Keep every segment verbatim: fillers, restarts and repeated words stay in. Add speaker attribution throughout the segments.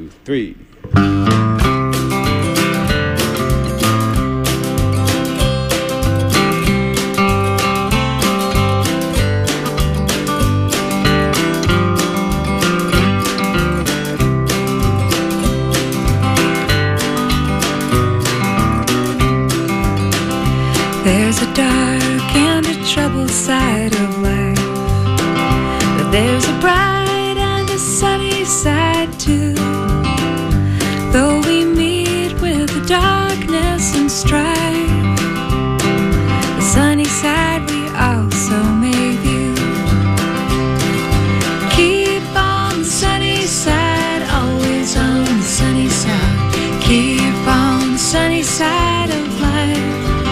Speaker 1: two, three.
Speaker 2: There's a dark and a troubled side of life, but there's a bright and a sunny side too. Though we meet with the darkness and strife, the sunny side we also may view. Keep on the sunny side, always on the sunny side. Keep on the sunny side of life.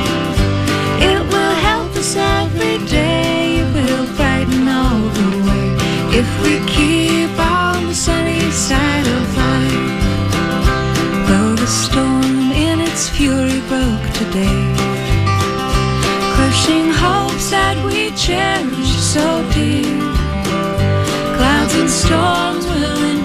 Speaker 2: Every day it will brighten all the way if we keep on the sunny side of life. Though the storm in its fury broke today, crushing hopes that we cherish so dear, clouds and storms will endure.